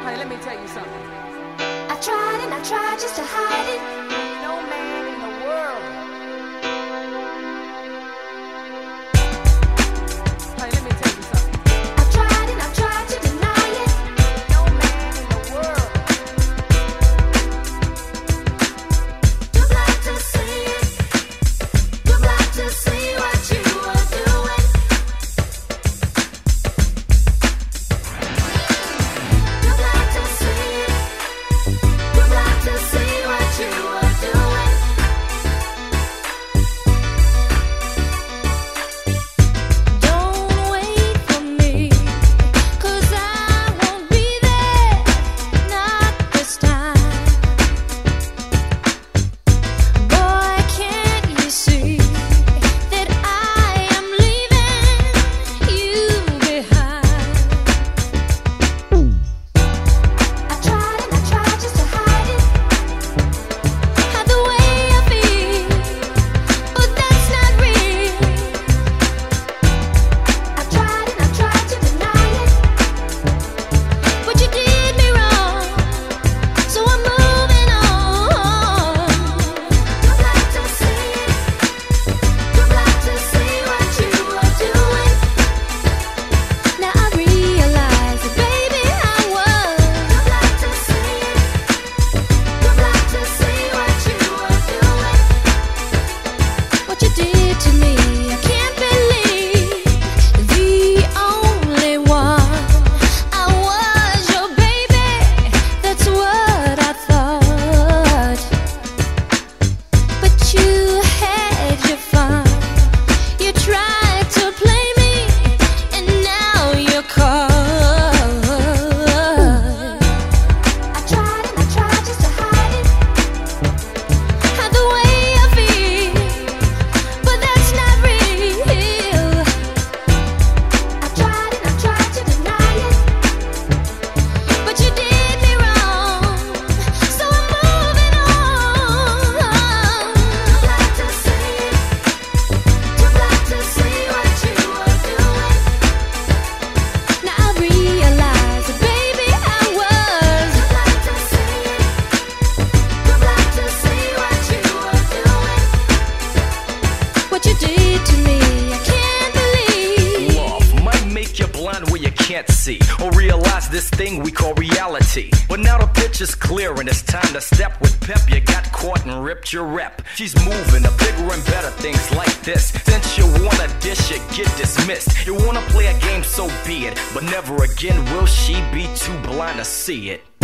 Honey, let me tell you something. I tried and I tried just to hide it. No man in the world. Honey, let me tell you something. I tried and I tried to deny it. No man in the world. Too blind to see it. Too blind to see what you were doing. Too blind to see it. Too blind to see what you were doing. Don't wait for me, 'cause I won't be there, not this time. Boy, can't you see that I am leaving you behind? I tried and I tried just to hide it, hide the way I feel, but that's not real. I tried and I tried to deny it, but you did me wrong, so I'm moving on. Too blind to see it, too blind to see what you were doing. Now I realize that, baby, I was too blind to see it, too blind to see what you were doing. What you did to me, I can't believe. The only one I was your baby, that's what I thought. But you had your fun. You tried to play me, and now you're caught. I tried and I tried just to hide it, hide the way I feel, but that's not real. I tried and I tried to deny it, but you did me wrong, so I'm moving on. Too blind to see it, too blind to see what you were doing. Now I realize that, baby, I was too blind to see it, too blind to see what you were doing. What you did to me, I can't believe. Love might make you blind where you can't see, or realize this thing we call reality. But now the picture's clear and it's time to step with pep. You got caught and ripped your rep. She's moving to bigger and better things like this. Since you wanna dish, you get dismissed. You wanna play a game, so be it, but never again will she be too blind to see it.